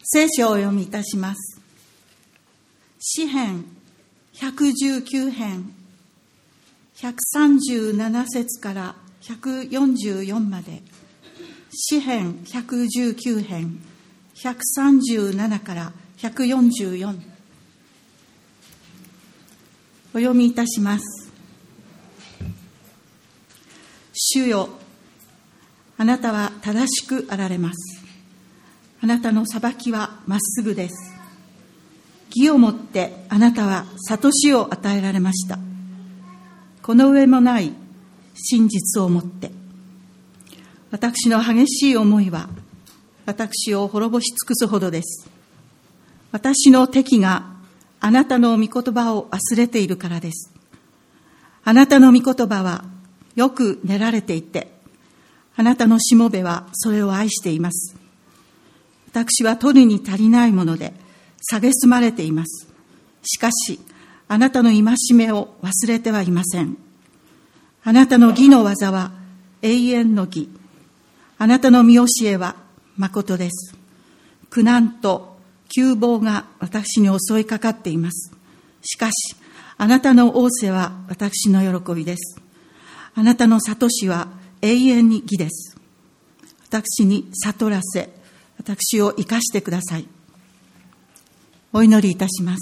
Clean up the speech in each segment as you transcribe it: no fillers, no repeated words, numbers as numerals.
聖書をお読みいたします。詩編119編137節から144まで、詩編119編137から144、お読みいたします。主よ、あなたは正しくあられます。あなたの裁きはまっすぐです。義をもってあなたは悟しを与えられました。この上もない真実をもって、私の激しい思いは私を滅ぼし尽くすほどです。私の敵があなたの御言葉を忘れているからです。あなたの御言葉はよく練られていて、あなたのしもべはそれを愛しています。私は取るに足りないもので蔑まれています。しかしあなたの戒めを忘れてはいません。あなたの義の技は永遠の義。あなたの見教えは誠です。苦難と窮乏が私に襲いかかっています。しかしあなたの仰せは私の喜びです。あなたの悟しは永遠に義です。私に悟らせ、私を生かしてください。お祈りいたします。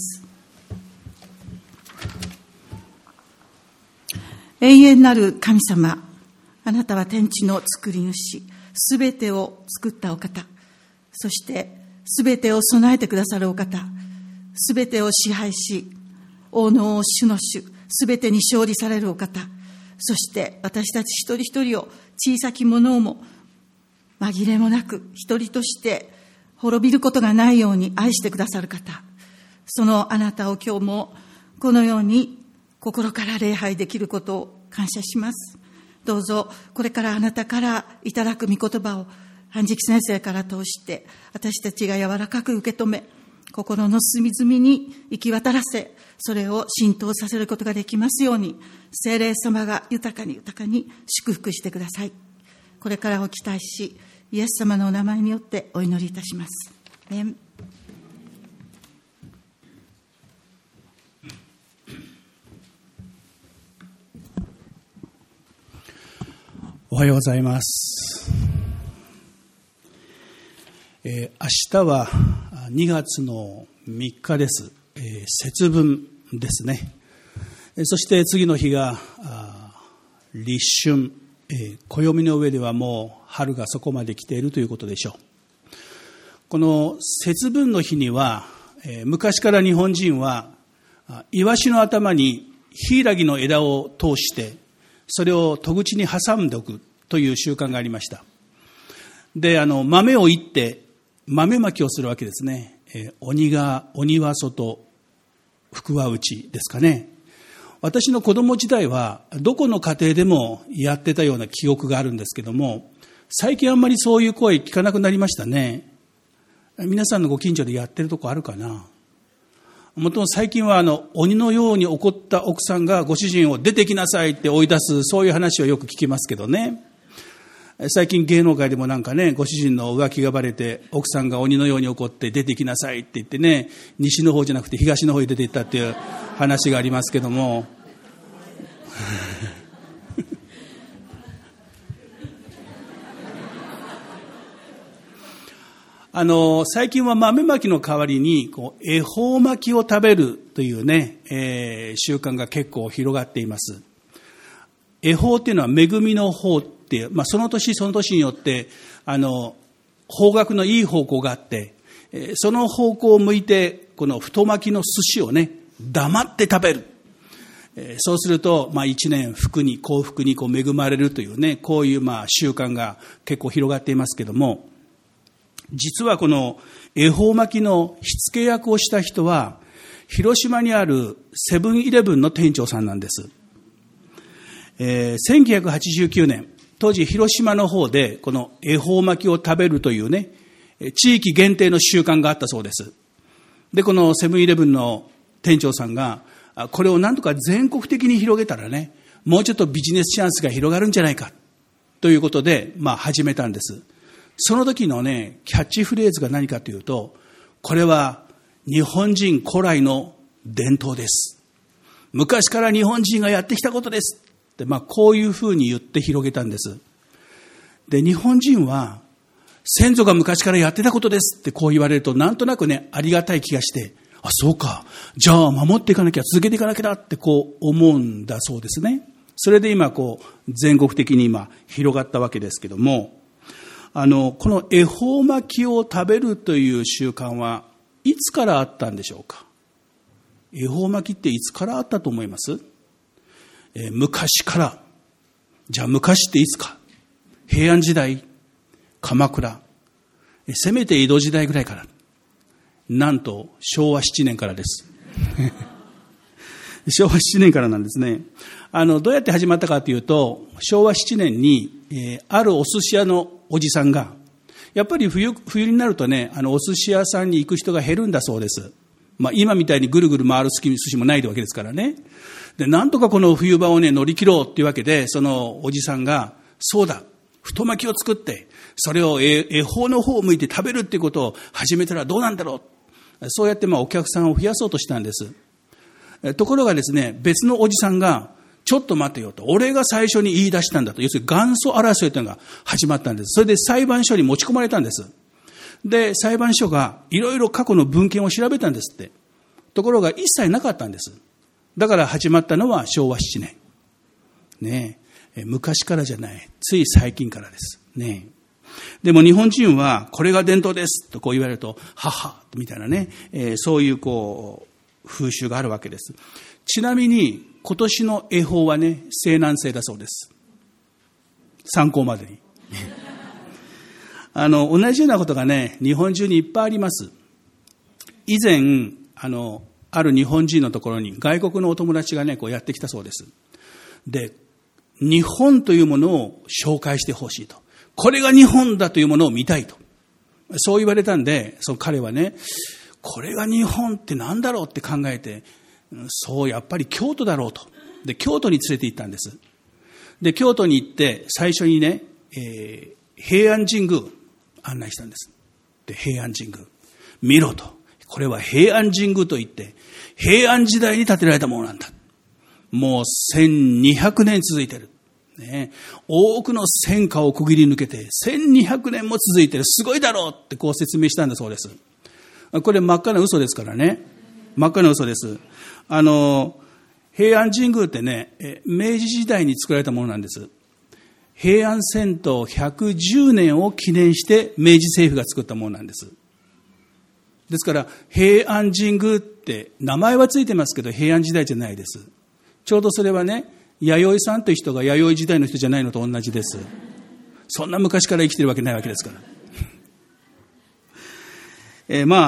永遠なる神様、あなたは天地の作り主、すべてを作ったお方、そしてすべてを備えてくださるお方、すべてを支配し、王の王、主の主、すべてに勝利されるお方、そして私たち一人一人を、小さきものをも紛れもなく一人として滅びることがないように愛してくださる方、そのあなたを今日もこのように心から礼拝できることを感謝します。どうぞこれからあなたからいただく御言葉を半次先生から通して私たちが柔らかく受け止め、心の隅々に行き渡らせ、それを浸透させることができますように、聖霊様が豊かに豊かに祝福してください。これからを期待し、イエス様のお名前によってお祈りいたします。 おはようございます。明日は2月の3日です。節分ですね。そして次の日が立春。暦の上ではもう春がそこまで来ているということでしょう。この節分の日には、昔から日本人はイワシの頭にヒイラギの枝を通してそれを戸口に挟んでおくという習慣がありました。で、豆をいって豆まきをするわけですね。鬼は外、福は内ですかね。私の子供時代はどこの家庭でもやってたような記憶があるんですけども、最近あんまりそういう声聞かなくなりましたね。皆さんのご近所でやってるとこあるかな。もともと最近は鬼のように怒った奥さんがご主人を出てきなさいって追い出す、そういう話をよく聞きますけどね。最近芸能界でもなんかね、ご主人の浮気がバレて奥さんが鬼のように怒って出てきなさいって言ってね、西の方じゃなくて東の方へ出て行ったっていう話がありますけども最近は豆まきの代わりに恵方巻きを食べるというね、習慣が結構広がっています。恵方っていうのは恵みの方っていう、その年その年によって方角のいい方向があって、その方向を向いてこの太巻きの寿司をね黙って食べる。そうすると一年福に幸福に恵まれるというね、こういう習慣が結構広がっていますけども、実はこの恵方巻きの火付け役をした人は広島にあるセブンイレブンの店長さんなんです。1989年、当時広島の方でこの恵方巻きを食べるというね、地域限定の習慣があったそうです。で、このセブンイレブンの店長さんがこれをなんとか全国的に広げたらね、もうちょっとビジネスチャンスが広がるんじゃないかということで始めたんです。その時のねキャッチフレーズが何かというと、 これは日本人古来の伝統です。昔から日本人がやってきたことです。って、こういうふうに言って広げたんです。で、日本人は先祖が昔からやってたことですってこう言われると、なんとなくね、ありがたい気がして、あ、そうか。じゃあ守っていかなきゃ、続けていかなきゃだってこう思うんだそうですね。それで今全国的に今広がったわけですけども、この恵方巻きを食べるという習慣はいつからあったんでしょうか。恵方巻きっていつからあったと思います？昔から。じゃあ昔っていつか。平安時代、鎌倉、せめて江戸時代ぐらいから。なんと昭和7年からです昭和7年からなんですね。どうやって始まったかというと、昭和7年に、あるお寿司屋のおじさんが、やっぱり冬になるとね、お寿司屋さんに行く人が減るんだそうです。今みたいにぐるぐる回る寿司もないわけですからね。で、なんとかこの冬場をね、乗り切ろうっていうわけで、そのおじさんが、そうだ、太巻きを作って、それを恵方の方を向いて食べるっていうことを始めたらどうなんだろう。そうやってお客さんを増やそうとしたんです。ところがですね、別のおじさんが、ちょっと待てよと、俺が最初に言い出したんだと、要するに元祖争いというのが始まったんです。それで裁判所に持ち込まれたんです。で、裁判所がいろいろ過去の文献を調べたんですって。ところが一切なかったんです。だから始まったのは昭和7年。ねえ、昔からじゃない。つい最近からです。ねえ。でも日本人はこれが伝統ですとこう言われると、ははみたいなね、そういう風習があるわけです。ちなみに今年の恵方はね、西南西だそうです。参考までに。同じようなことがね、日本中にいっぱいあります。以前、ある日本人のところに外国のお友達がね、やってきたそうです。で、日本というものを紹介してほしいと。これが日本だというものを見たいと。そう言われたんで、彼はね、これが日本って何だろうって考えて、そう、やっぱり京都だろうと。で、京都に連れて行ったんです。で、京都に行って、最初にね、平安神宮案内したんです。で、平安神宮。見ろと。これは平安神宮といって、平安時代に建てられたものなんだ。もう1200年続いてる。ね、多くの戦火を区切り抜けて、1200年も続いてる。すごいだろうって説明したんだそうです。これ真っ赤な嘘ですからね。真っ赤な嘘です。平安神宮ってね、明治時代に作られたものなんです。平安遷都110年を記念して明治政府が作ったものなんです。ですから平安神宮って名前はついてますけど平安時代じゃないです。ちょうどそれはね、弥生さんという人が弥生時代の人じゃないのと同じです。そんな昔から生きてるわけないわけですから。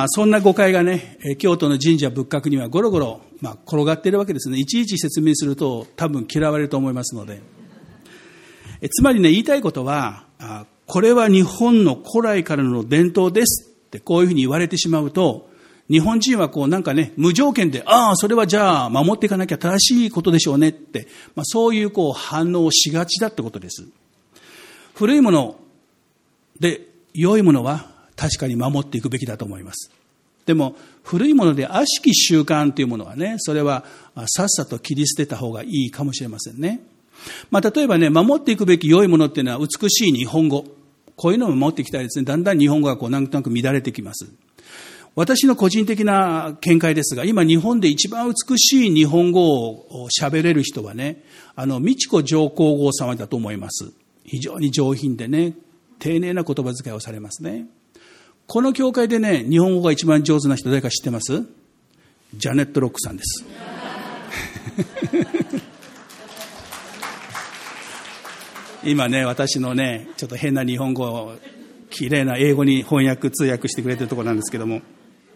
そんな誤解がね、京都の神社仏閣にはゴロゴロ、転がっているわけですね。いちいち説明すると多分嫌われると思いますので。つまりね、言いたいことは、これは日本の古来からの伝統ですってこういうふうに言われてしまうと、日本人はなんかね、無条件で、それはじゃあ守っていかなきゃ正しいことでしょうねって、そういう反応をしがちだってことです。古いもので良いものは確かに守っていくべきだと思います。でも古いもので悪しき習慣というものはね、それはさっさと切り捨てた方がいいかもしれませんね。例えばね、守っていくべき良いものっていうのは美しい日本語。こういうのを守っていきたいですね。だんだん日本語がなんとなく乱れてきます。私の個人的な見解ですが、今日本で一番美しい日本語を喋れる人はね、美智子上皇后様だと思います。非常に上品でね、丁寧な言葉遣いをされますね。この教会でね、日本語が一番上手な人誰か知ってます？ジャネット・ロックさんです。今ね、私のね、ちょっと変な日本語をきれいな英語に翻訳通訳してくれてるところなんですけども、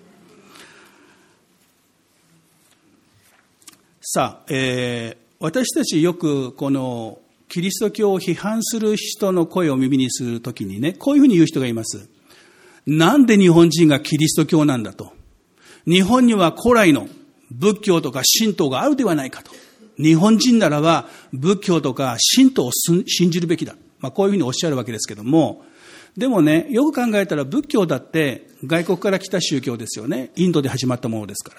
さあ、私たちよくこのキリスト教を批判する人の声を耳にするときにね、こういうふうに言う人がいます。なんで日本人がキリスト教なんだと。日本には古来の仏教とか神道があるではないかと。日本人ならば仏教とか神道を信じるべきだ。こういうふうにおっしゃるわけですけども、 でもね、よく考えたら仏教だって外国から来た宗教ですよね。インドで始まったものですから。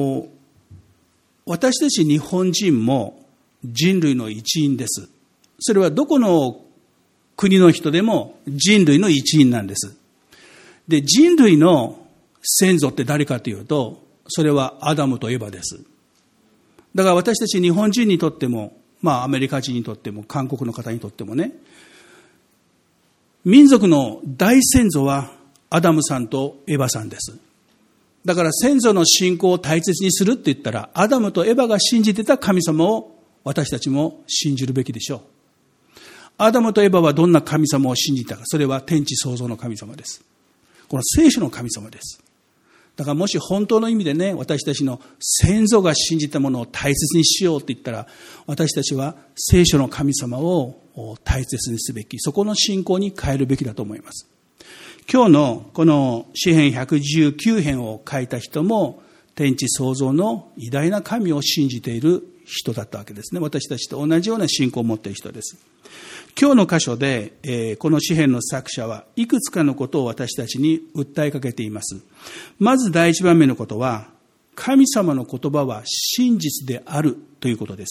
私たち日本人も人類の一員です。それはどこの国の人でも人類の一員なんです。で、人類の先祖って誰かというと、それはアダムとエバです。だから私たち日本人にとっても、アメリカ人にとっても韓国の方にとってもね、民族の大先祖はアダムさんとエバさんです。だから先祖の信仰を大切にするって言ったら、アダムとエバが信じてた神様を私たちも信じるべきでしょう。アダムとエバはどんな神様を信じたか、それは天地創造の神様です。この聖書の神様です。だからもし本当の意味でね、私たちの先祖が信じたものを大切にしようって言ったら、私たちは聖書の神様を大切にすべき、そこの信仰に変えるべきだと思います。今日のこの詩編119編を書いた人も天地創造の偉大な神を信じている人だったわけですね。私たちと同じような信仰を持っている人です。今日の箇所で、この詩編の作者はいくつかのことを私たちに訴えかけています。まず第一番目のことは、神様の言葉は真実であるということです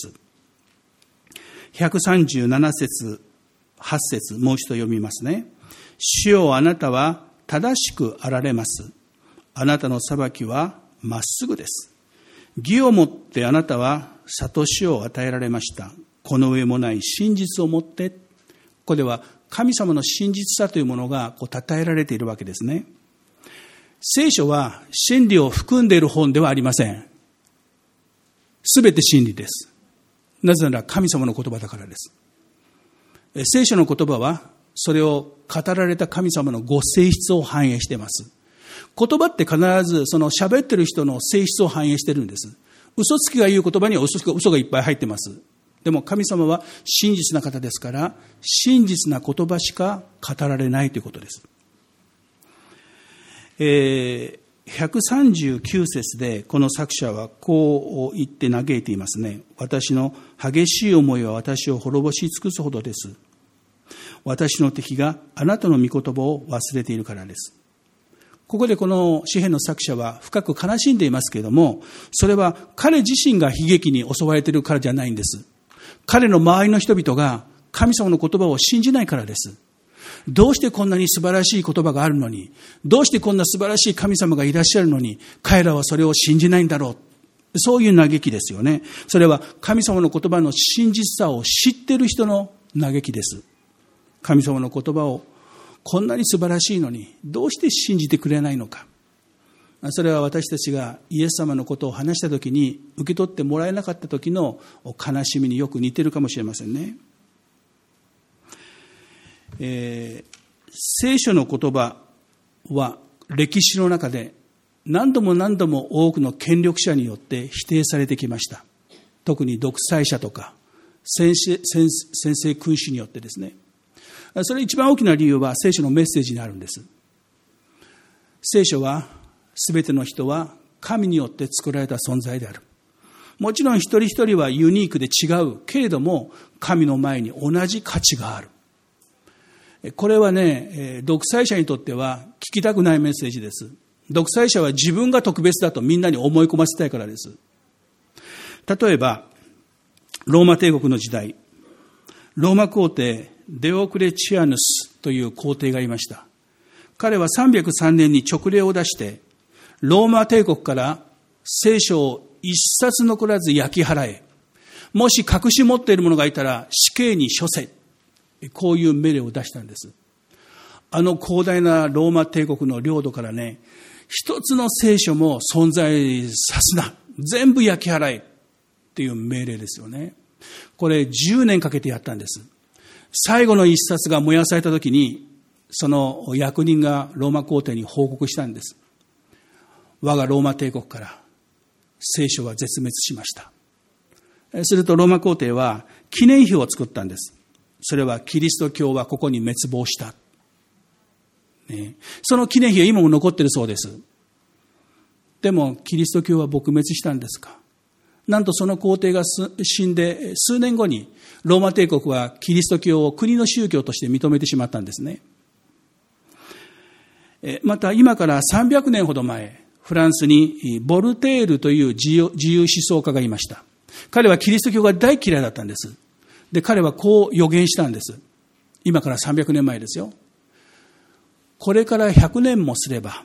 。137節8節もう一度読みますね。主よ、あなたは正しくあられます。あなたの裁きはまっすぐです。義をもってあなたは悟しを与えられました。この上もない真実をもって、ここでは神様の真実さというものが称えられているわけですね。聖書は真理を含んでいる本ではありません。すべて真理です。なぜなら神様の言葉だからです。聖書の言葉はそれを語られた神様のご性質を反映しています。言葉って必ずその喋ってる人の性質を反映してるんです。嘘つきが言う言葉には嘘がいっぱい入ってます。でも神様は真実な方ですから、真実な言葉しか語られないということです。139節でこの作者はこう言って嘆いていますね。私の激しい思いは私を滅ぼし尽くすほどです。私の敵があなたの御言葉を忘れているからです。ここでこの詩編の作者は深く悲しんでいますけれども、それは彼自身が悲劇に襲われているからじゃないんです。彼の周りの人々が神様の言葉を信じないからです。どうしてこんなに素晴らしい言葉があるのに、どうしてこんな素晴らしい神様がいらっしゃるのに、彼らはそれを信じないんだろう。そういう嘆きですよね。それは神様の言葉の真実さを知っている人の嘆きです。神様の言葉をこんなに素晴らしいのに、どうして信じてくれないのか。それは私たちがイエス様のことを話したときに、受け取ってもらえなかったときの悲しみによく似ているかもしれませんね。聖書の言葉は歴史の中で何度も何度も多くの権力者によって否定されてきました。特に独裁者とか専制君主によってですね。それ一番大きな理由は聖書のメッセージにあるんです。聖書はすべての人は神によって作られた存在である。もちろん一人一人はユニークで違うけれども、神の前に同じ価値がある。これはね、独裁者にとっては聞きたくないメッセージです。独裁者は自分が特別だとみんなに思い込ませたいからです。例えばローマ帝国の時代、ローマ皇帝デオクレチアヌスという皇帝がいました。彼は303年に勅令を出して、ローマ帝国から聖書を一冊残らず焼き払え、もし隠し持っているものがいたら死刑に処せ、こういう命令を出したんです。あの広大なローマ帝国の領土からね、一つの聖書も存在さすな、全部焼き払えっていう命令ですよね。これ10年かけてやったんです。最後の一冊が燃やされた時に、その役人がローマ皇帝に報告したんです。我がローマ帝国から聖書は絶滅しました。するとローマ皇帝は記念碑を作ったんです。それはキリスト教はここに滅亡した。その記念碑は今も残っているそうです。でもキリスト教は撲滅したんですか？ なんとその皇帝が死んで数年後にローマ帝国はキリスト教を国の宗教として認めてしまったんですね。また今から300年ほど前、フランスにボルテールという自由思想家がいました。彼はキリスト教が大嫌いだったんです。で、彼はこう予言したんです。今から300年前ですよ。これから100年もすれば、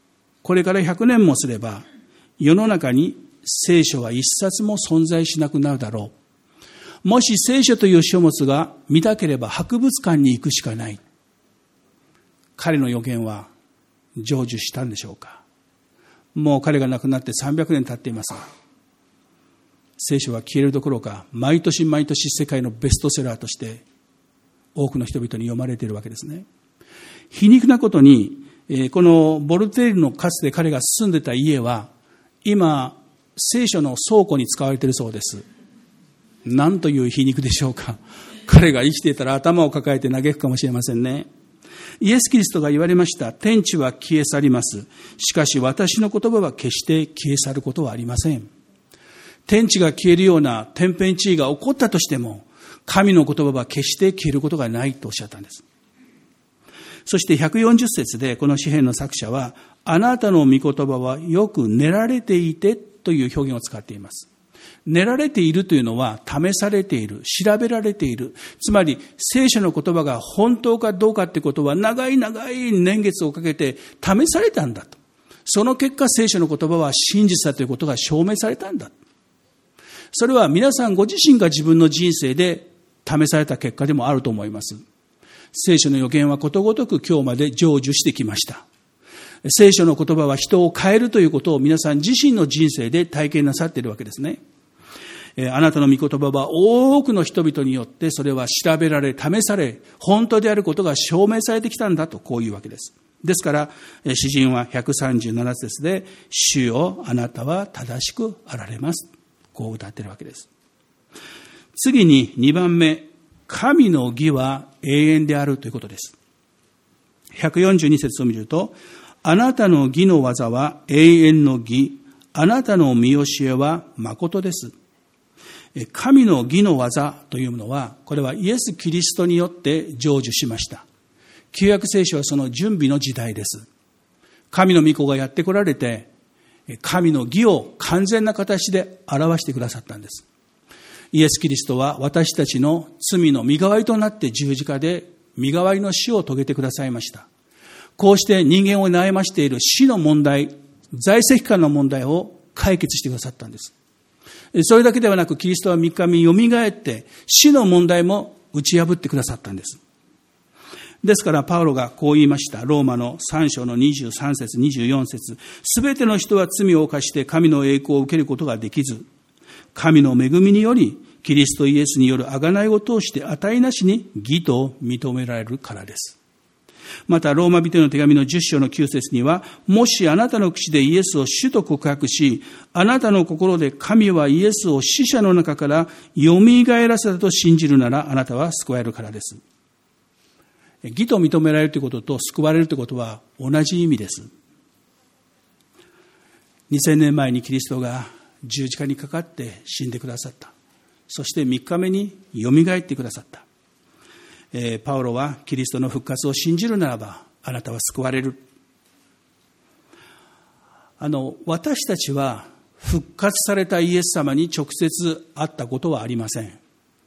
世の中に聖書は一冊も存在しなくなるだろう。もし聖書という書物が見たければ博物館に行くしかない。彼の予言は成就したんでしょうか。もう彼が亡くなって300年経っていますが、聖書は消えるどころか、毎年毎年世界のベストセラーとして多くの人々に読まれているわけですね。皮肉なことに、このボルテールのかつて彼が住んでた家は、今、聖書の倉庫に使われているそうです。なんという皮肉でしょうか。彼が生きていたら頭を抱えて嘆くかもしれませんね。イエス・キリストが言われました。天地は消え去ります。しかし私の言葉は決して消え去ることはありません。天地が消えるような天変地異が起こったとしても、神の言葉は決して消えることがないとおっしゃったんです。そして140節でこの詩編の作者は、あなたの御言葉はよく練られていてという表現を使っています。練られているというのは試されている、調べられている。つまり聖書の言葉が本当かどうかということは長い年月をかけて試されたんだと。その結果聖書の言葉は真実だということが証明されたんだ。それは皆さんご自身が自分の人生で試された結果でもあると思います。聖書の予言はことごとく今日まで成就してきました。聖書の言葉は人を変えるということを皆さん自身の人生で体験なさっているわけですね。あなたの御言葉は多くの人々によってそれは調べられ、試され、本当であることが証明されてきたんだとこういうわけです。ですから、詩人は137節で、主よあなたは正しくあられます。こう歌っているわけです。次に2番目、神の義は永遠であるということです。142節を見ると、あなたの義の技は永遠の義、あなたの見教えは誠です。神の義の技というものは、これはイエス・キリストによって成就しました。旧約聖書はその準備の時代です。神の御子がやって来られて、神の義を完全な形で表してくださったんです。イエス・キリストは私たちの罪の身代わりとなって十字架で身代わりの死を遂げてくださいました。こうして人間を悩ましている死の問題、在籍感の問題を解決してくださったんです。それだけではなく、キリストは3日目によみがえって死の問題も打ち破ってくださったんです。ですからパウロがこう言いました。ローマの3章の23節24節、すべての人は罪を犯して神の栄光を受けることができず、神の恵みによりキリストイエスによる贖いを通して値なしに義と認められるからです。またローマ人への手紙の10章の9節には、もしあなたの口でイエスを主と告白し、あなたの心で神はイエスを死者の中からよみがえらせたと信じるなら、あなたは救われるからです。義と認められるということと救われるということは同じ意味です。2000年前にキリストが十字架にかかって死んでくださった。そして3日目によみがえってくださった。パウロはキリストの復活を信じるならばあなたは救われる。私たちは復活されたイエス様に直接会ったことはありません。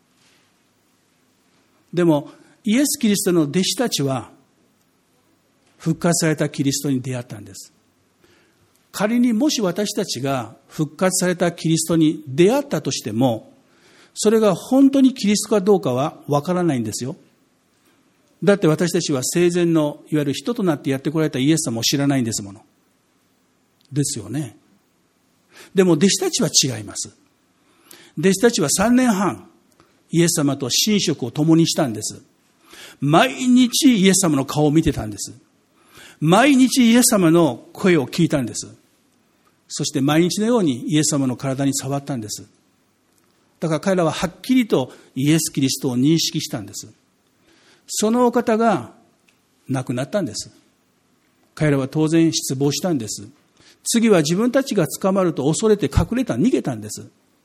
でもイエス・キリストの弟子たちは復活されたキリストに出会ったんです。仮にもし私たちが復活されたキリストに出会ったとしても、それが本当にキリストかどうかはわからないんですよ。だって私たちは生前のいわゆる人となってやってこられたイエス様を知らないんですもの。ですよね。でも弟子たちは違います。弟子たちは3年半イエス様と寝食を共にしたんです。毎日イエス様の顔を見てたんです。毎日イエス様の声を聞いたんです。そして毎日のようにイエス様の体に触ったんです。だから彼らははっきりとイエス・キリストを認識したんです。そのお方が亡くなったんです。彼らは当然失望したんです。次は自分たちが捕まると恐れて逃げたんです。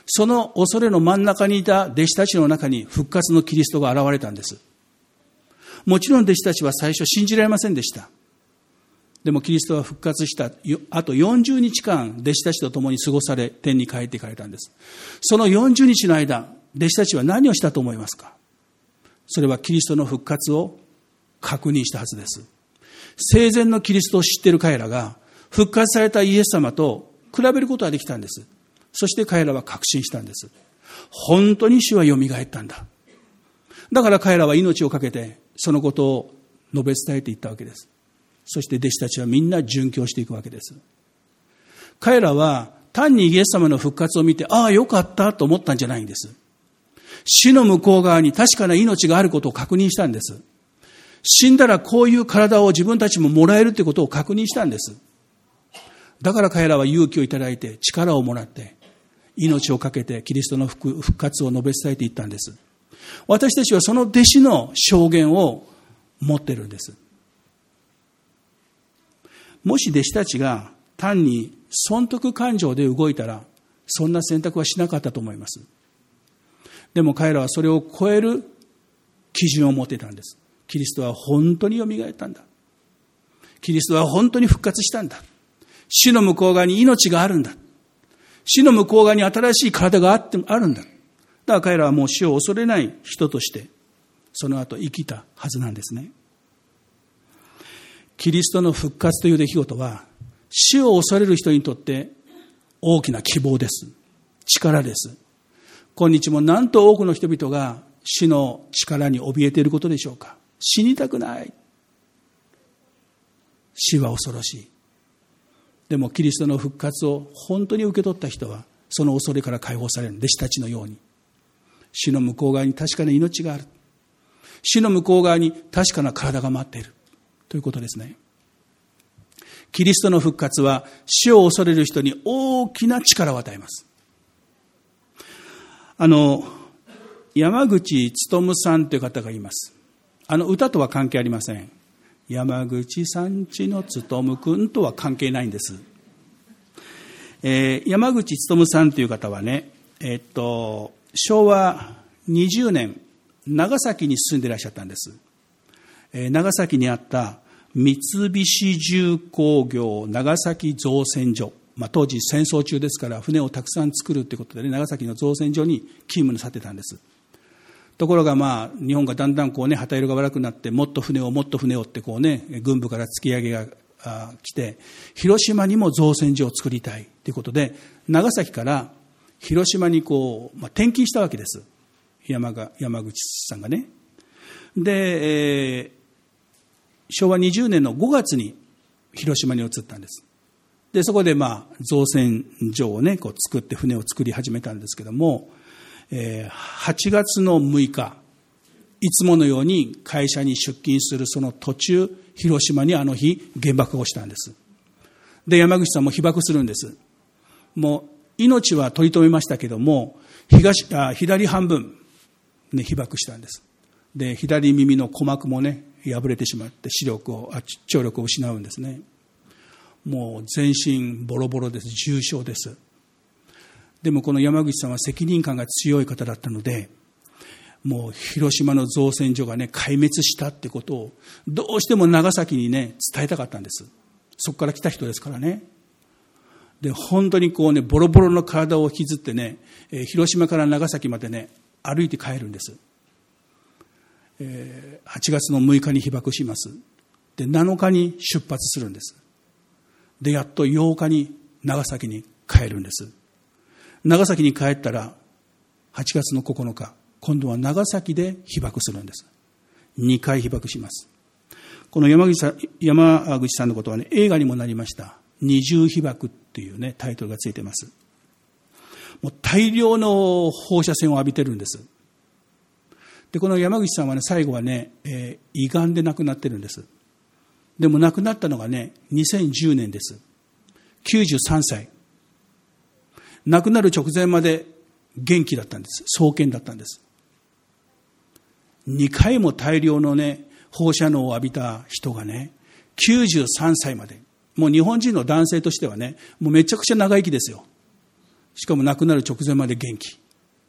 その恐れの真ん中にいた弟子たちの中に復活のキリストが現れたんです。もちろん弟子たちは最初信じられませんでした。でもキリストは復活したあと40日間弟子たちと共に過ごされ天に帰っていかれたんです。その40日の間、弟子たちは何をしたと思いますか？それはキリストの復活を確認したはずです。生前のキリストを知っている彼らが復活されたイエス様と比べることができたんです。そして彼らは確信したんです。本当に主はよみがえったんだ。だから彼らは命を懸けてそのことを述べ伝えていったわけです。そして弟子たちはみんな殉教していくわけです。彼らは単にイエス様の復活を見て、ああよかったと思ったんじゃないんです。死の向こう側に確かな命があることを確認したんです。死んだらこういう体を自分たちももらえるということを確認したんです。だから彼らは勇気をいただいて力をもらって命を懸けてキリストの復活を述べ伝えていったんです。私たちはその弟子の証言を持っているんです。もし弟子たちが単に損得感情で動いたらそんな選択はしなかったと思います。でも彼らはそれを超える基準を持っていたんです。キリストは本当によみがえったんだ。キリストは本当に復活したんだ。死の向こう側に命があるんだ。死の向こう側に新しい体があるんだ。だから彼らはもう死を恐れない人としてその後生きたはずなんですね。キリストの復活という出来事は死を恐れる人にとって大きな希望です。力です。今日もなんと多くの人々が死の力に怯えていることでしょうか。死にたくない。死は恐ろしい。でもキリストの復活を本当に受け取った人はその恐れから解放される。弟子たちのように死の向こう側に確かな命がある。死の向こう側に確かな体が待っているということですね。キリストの復活は死を恐れる人に大きな力を与えます。山口勉さんという方がいます。歌とは関係ありません。山口さんちの勉くんとは関係ないんです。山口勉さんという方はね、昭和20年長崎に住んでいらっしゃったんです。長崎にあった三菱重工業長崎造船所、当時戦争中ですから船をたくさん作るということで、長崎の造船所に勤務なさってたんです。ところが日本がだんだん旗色が悪くなってもっと船をって軍部から突き上げが来て、広島にも造船所を作りたいということで長崎から広島に転勤したわけです。山口さんがね。で、昭和20年の5月に広島に移ったんです。でそこで造船所を作って船を作り始めたんですけども、8月の6日いつものように会社に出勤するその途中、広島にあの日原爆が落ちたんです。で山口さんも被爆するんです。もう命は取り留めましたけども左半分、被爆したんです。で左耳の鼓膜も破れてしまって聴力を失うんですね。もう全身ボロボロです。重傷です。でもこの山口さんは責任感が強い方だったので、もう広島の造船所が壊滅したってことをどうしても長崎に伝えたかったんです。そこから来た人ですからね。で本当にボロボロの体を引きずって広島から長崎まで歩いて帰るんです。8月の6日に被爆します。で7日に出発するんです。でやっと8日に長崎に帰るんです。長崎に帰ったら8月の9日今度は長崎で被爆するんです。2回被爆します。この山口さんのことは映画にもなりました二重被爆っていうタイトルがついています。もう大量の放射線を浴びてるんです。でこの山口さんは最後は胃がんで亡くなってるんです。でも亡くなったのが2010年です。93歳。亡くなる直前まで元気だったんです。壮健だったんです。2回も大量の放射能を浴びた人が93歳まで、もう日本人の男性としてはもうめちゃくちゃ長生きですよ。 しかも亡くなる直前まで元気。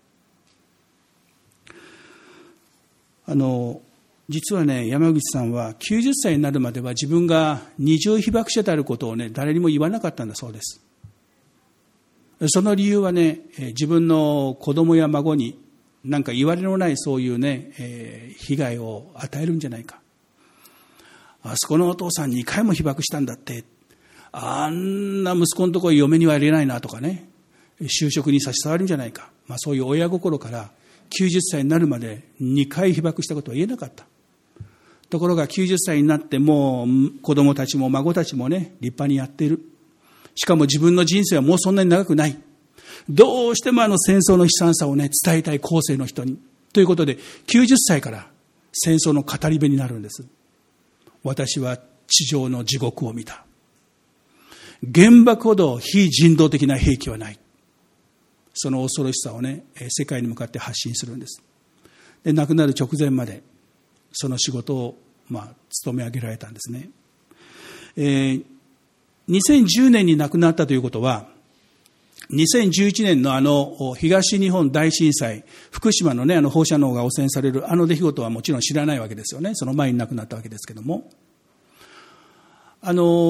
実はね、山口さんは90歳になるまでは自分が二重被爆者であることをね、誰にも言わなかったんだそうです。その理由はね、自分の子供や孫になんか言われのないそういうね、被害を与えるんじゃないか。あそこのお父さん2回も被爆したんだって、あんな息子のところ嫁には入れないなとかね、就職に差し障るんじゃないか。そういう親心から90歳になるまで2回被爆したことは言えなかった。ところが90歳になってもう子供たちも孫たちもね、立派にやっている。しかも自分の人生はもうそんなに長くない。どうしても戦争の悲惨さをね、伝えたい後世の人に。ということで、90歳から戦争の語り部になるんです。私は地上の地獄を見た。原爆ほど非人道的な兵器はない。その恐ろしさをね、世界に向かって発信するんです。で、亡くなる直前まで、その仕事を、務め上げられたんですね。2010年に亡くなったということは、2011年の東日本大震災、福島のね、放射能が汚染される出来事はもちろん知らないわけですよね。その前に亡くなったわけですけども。原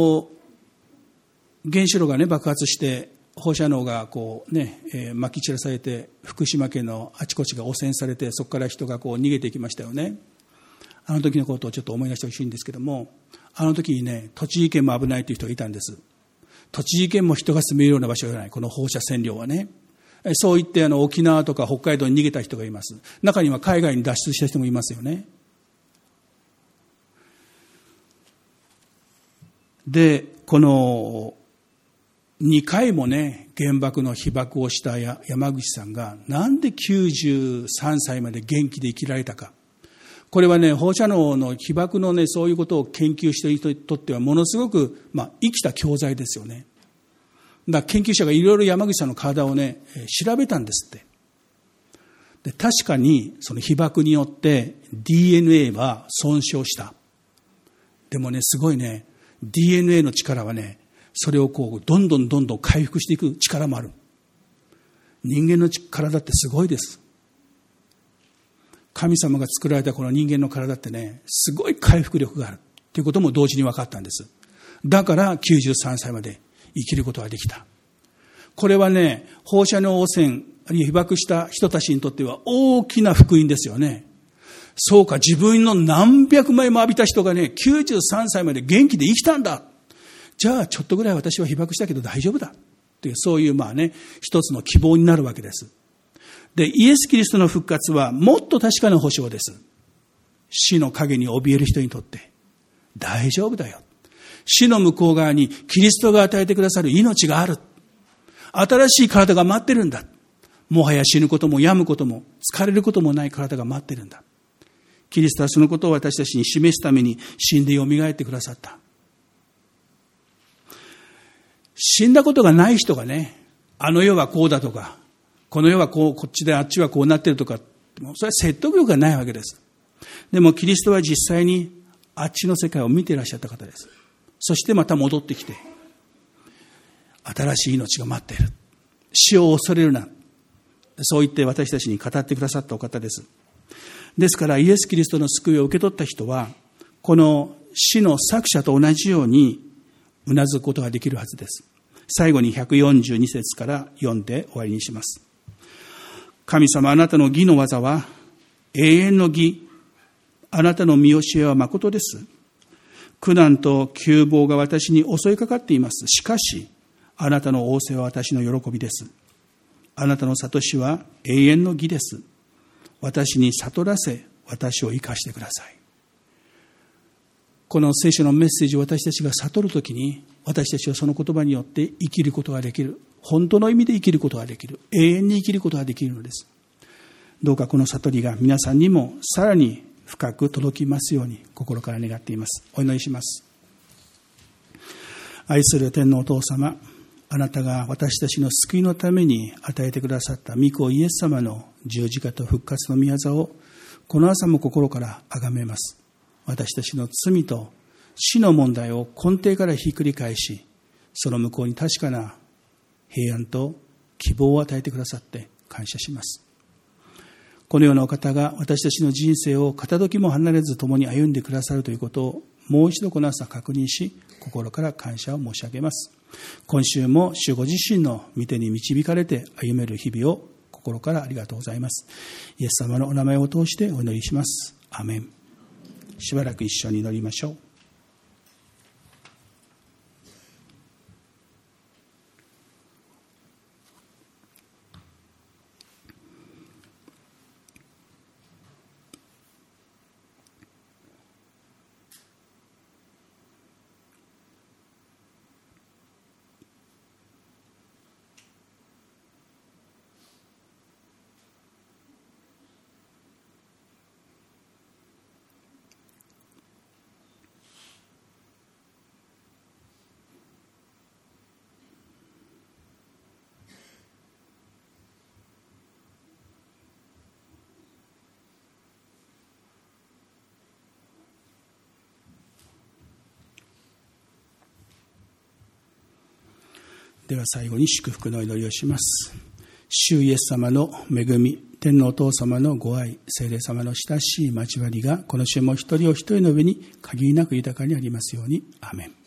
子炉がね、爆発して、放射能が撒き散らされて、福島県のあちこちが汚染されて、そこから人が逃げていきましたよね。あの時のことをちょっと思い出してほしいんですけども、あの時にね、栃木県も危ないという人がいたんです。栃木県も人が住めるような場所じゃない、この放射線量はね。そう言って沖縄とか北海道に逃げた人がいます。中には海外に脱出した人もいますよね。で、この2回もね、原爆の被爆をした山口さんがなんで93歳まで元気で生きられたか。これはね、放射能の被爆のね、そういうことを研究している人にとってはものすごく、生きた教材ですよね。だから研究者がいろいろ山口さんの体をね、調べたんですって。で、確かにその被爆によって DNA は損傷した。でもね、すごいね、DNA の力はね、それをどんどん回復していく力もある。人間の体ってすごいです。神様が作られたこの人間の体ってね、すごい回復力があるということも同時に分かったんです。だから93歳まで生きることができた。これはね、放射能汚染、あるいは被爆した人たちにとっては大きな福音ですよね。そうか、自分の何百枚も浴びた人がね、93歳まで元気で生きたんだ。じゃあちょっとぐらい私は被爆したけど大丈夫だっていう、そういう一つの希望になるわけです。で、イエス・キリストの復活はもっと確かな保証です。死の影に怯える人にとって大丈夫だよ。死の向こう側にキリストが与えてくださる命がある。新しい体が待ってるんだ。もはや死ぬことも病むことも疲れることもない体が待ってるんだ。キリストはそのことを私たちに示すために死んでよみがえってくださった。死んだことがない人がね、あの世はこうだとか、この世はこっちであっちはこうなってるとか、それは説得力がないわけです。でもキリストは実際にあっちの世界を見ていらっしゃった方です。そしてまた戻ってきて、新しい命が待っている。死を恐れるな。そう言って私たちに語ってくださったお方です。ですからイエス・キリストの救いを受け取った人は、この死の作者と同じようにうなずくことができるはずです。最後に142節から読んで終わりにします。神様、あなたの義の技は永遠の義。あなたの見教えは誠です。苦難と窮乏が私に襲いかかっています。しかし、あなたの仰せは私の喜びです。あなたの悟しは永遠の義です。私に悟らせ、私を生かしてください。この聖書のメッセージを私たちが悟るときに、私たちはその言葉によって生きることができる。本当の意味で生きることができる。永遠に生きることができるのです。どうかこの悟りが皆さんにもさらに深く届きますように心から願っています。お祈りします。愛する天のお父様、あなたが私たちの救いのために与えてくださった御子イエス様の十字架と復活の御業をこの朝も心から崇めます。私たちの罪と死の問題を根底からひっくり返し、その向こうに確かな平安と希望を与えてくださって感謝します。このようなお方が私たちの人生を片時も離れず共に歩んでくださるということをもう一度この朝確認し、心から感謝を申し上げます。今週も主ご自身の御手に導かれて歩める日々を心からありがとうございます。イエス様のお名前を通してお祈りします。アーメン。しばらく一緒に祈りましょう。では最後に祝福の祈りをします。主イエス様の恵み、天のお父様のご愛、聖霊様の親しい交わりがこの週も一人お一人の上に限りなく豊かにありますように。アーメン。